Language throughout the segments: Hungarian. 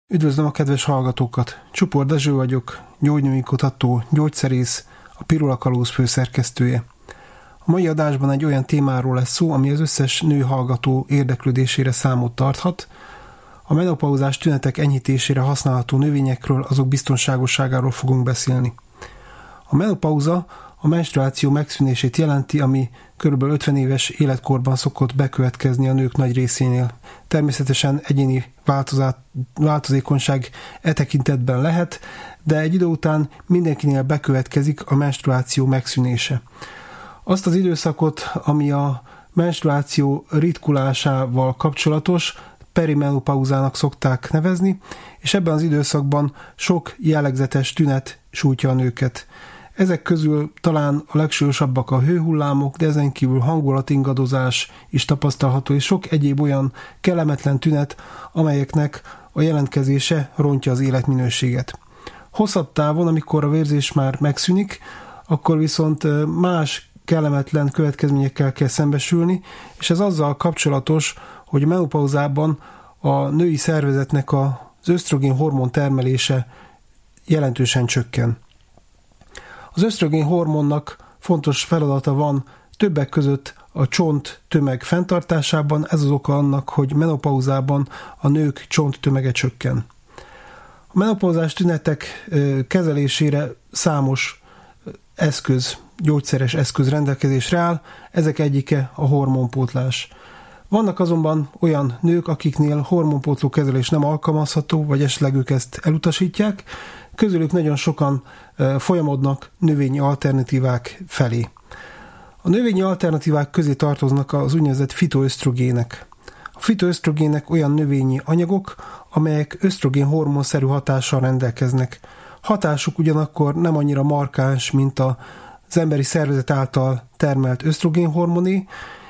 Üdvözlöm a kedves hallgatókat! Csupor Dezső vagyok, gyógynövényi kutató, gyógyszerész, a Pirula Kalóz főszerkesztője. A mai adásban egy olyan témáról lesz szó, ami az összes nő hallgató érdeklődésére számot tarthat. A menopauzás tünetek enyhítésére használható növényekről, azok biztonságosságáról fogunk beszélni. A menopauza a menstruáció megszűnését jelenti, ami kb. 50 éves életkorban szokott bekövetkezni a nők nagy részénél. Természetesen egyéni változékonyság e tekintetben lehet, de egy idő után mindenkinél bekövetkezik a menstruáció megszűnése. Azt az időszakot, ami a menstruáció ritkulásával kapcsolatos, perimenopauzának szokták nevezni, és ebben az időszakban sok jellegzetes tünet sújtja a nőket. Ezek közül talán a legsúlyosabbak a hőhullámok, de ezen kívül hangulatingadozás is tapasztalható, és sok egyéb olyan kellemetlen tünet, amelyeknek a jelentkezése rontja az életminőséget. Hosszabb távon, amikor a vérzés már megszűnik, akkor viszont más kellemetlen következményekkel kell szembesülni, és ez azzal kapcsolatos, hogy a menopauzában a női szervezetnek az ösztrogén hormon termelése jelentősen csökken. Az ösztrogén hormonnak fontos feladata van többek között a csont tömeg fenntartásában, ez az oka annak, hogy menopauzában a nők csont tömege csökken. A menopauzás tünetek kezelésére számos gyógyszeres eszköz rendelkezésre áll, ezek egyike a hormonpótlás. Vannak azonban olyan nők, akiknél hormonpótló kezelés nem alkalmazható, vagy esetleg ők ezt elutasítják, közülük nagyon sokan folyamodnak növényi alternatívák felé. A növényi alternatívák közé tartoznak az úgynevezett fitoösztrogének. A fitoösztrogének olyan növényi anyagok, amelyek ösztrogén hormonszerű hatással rendelkeznek. Hatásuk ugyanakkor nem annyira markáns, mint az emberi szervezet által termelt ösztrogén hormoné,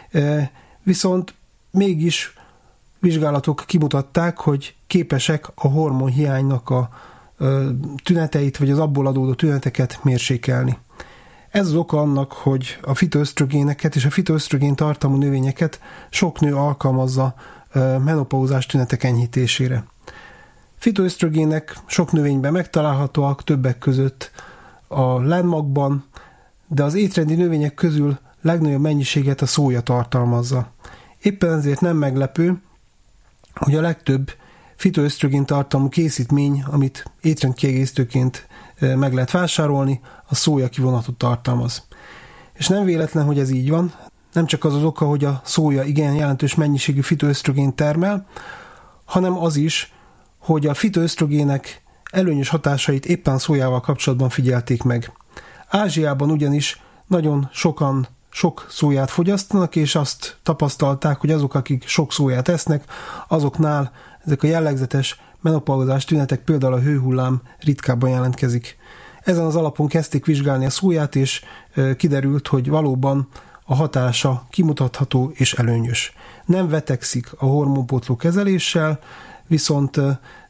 viszont mégis vizsgálatok kimutatták, hogy képesek a hormonhiánynak a tüneteit, vagy az abból adódó tüneteket mérsékelni. Ez az oka annak, hogy a fitoösztrogéneket és a fitoösztrogén tartalmú növényeket sok nő alkalmazza menopauzás tünetek enyhítésére. Fitoösztrogének sok növényben megtalálhatóak, többek között a lenmagban, de az étrendi növények közül legnagyobb mennyiséget a szója tartalmazza. Éppen ezért nem meglepő, hogy a legtöbb fitoösztrogén tartalmú készítmény, amit étrendkiegészítőként meg lehet vásárolni, a szója kivonatot tartalmaz. És nem véletlen, hogy ez így van, nem csak az az oka, hogy a szója igen jelentős mennyiségű fitoösztrogén termel, hanem az is, hogy a fitoösztrogének előnyös hatásait éppen a szójával kapcsolatban figyelték meg. Ázsiában ugyanis nagyon sokan sok szóját fogyasztanak, és azt tapasztalták, hogy azok, akik sok szóját esznek, azoknál ezek a jellegzetes menopauzás tünetek, például a hőhullám ritkábban jelentkezik. Ezen az alapon kezdték vizsgálni a szóját, és kiderült, hogy valóban a hatása kimutatható és előnyös. Nem vetekszik a hormonpótló kezeléssel, viszont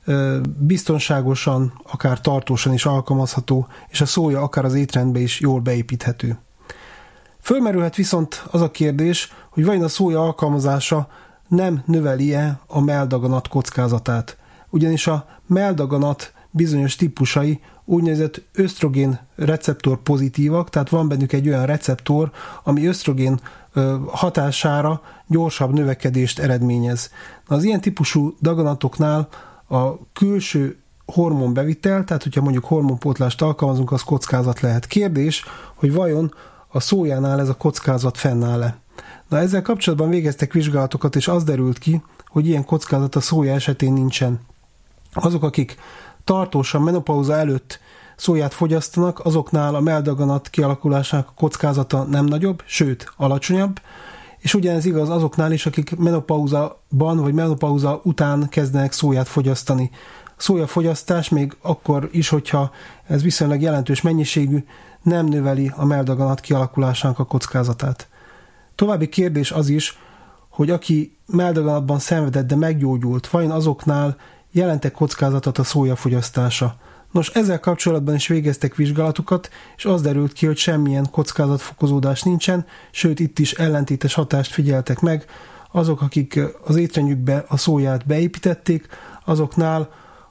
biztonságosan, akár tartósan is alkalmazható, és a szója akár az étrendbe is jól beépíthető. Fölmerülhet viszont az a kérdés, hogy vajon a szója alkalmazása nem növeli-e a melldaganat kockázatát. Ugyanis a melldaganat bizonyos típusai úgynevezett ösztrogén receptor pozitívak, tehát van bennük egy olyan receptor, ami ösztrogén hatására gyorsabb növekedést eredményez. Az ilyen típusú daganatoknál a külső hormonbevitel, tehát hogyha mondjuk hormonpótlást alkalmazunk, az kockázat lehet. Kérdés, hogy vajon a szójánál ez a kockázat fennáll-e. Na, ezzel kapcsolatban végeztek vizsgálatokat, és az derült ki, hogy ilyen kockázat a szója esetén nincsen. Azok, akik tartósan menopauza előtt szóját fogyasztanak, azoknál a melldaganat kialakulásának kockázata nem nagyobb, sőt alacsonyabb, és ugyanez igaz azoknál is, akik menopauzában vagy menopauza után kezdenek szóját fogyasztani. A szójafogyasztás még akkor is, hogyha ez viszonylag jelentős mennyiségű, nem növeli a melldaganat kialakulásának a kockázatát. További kérdés az is, hogy aki melldaganatban szenvedett, de meggyógyult, vajon azoknál jelent-e kockázatot a szójafogyasztása? Nos, ezzel kapcsolatban is végeztek vizsgálatokat, és az derült ki, hogy semmilyen kockázatfokozódás nincsen, sőt itt is ellentétes hatást figyeltek meg. Azok, akik az étrendjükbe a szóját beépítették, azoknál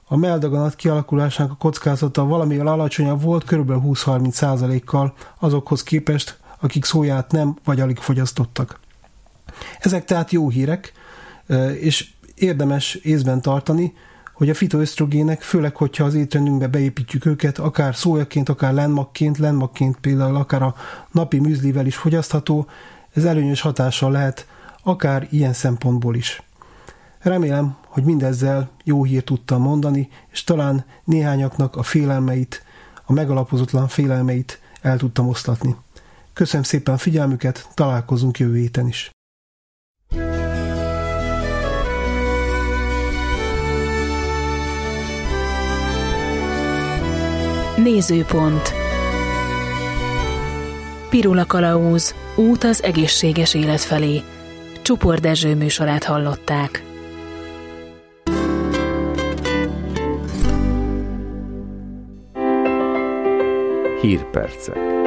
A melldaganat kialakulásának a kockázata valamivel alacsonyabb volt, kb. 20-30%-kal azokhoz képest, akik szóját nem vagy alig fogyasztottak. Ezek tehát jó hírek, és érdemes észben tartani, hogy a fitoösztrogének, főleg, hogyha az étrendünkbe beépítjük őket, akár szójaként, akár lenmagként például akár a napi műzlivel is fogyasztható, ez előnyös hatással lehet, akár ilyen szempontból is. Remélem, hogy mindezzel jó hírt tudtam mondani, és talán néhányaknak a félelmeit, a megalapozatlan félelmeit el tudtam oszlatni. Köszönöm szépen a figyelmüket, találkozunk jövő héten is. Nézőpont. Pirula Kalauz, út az egészséges élet felé. Csupor Dezső műsorát hallották. Hírpercek.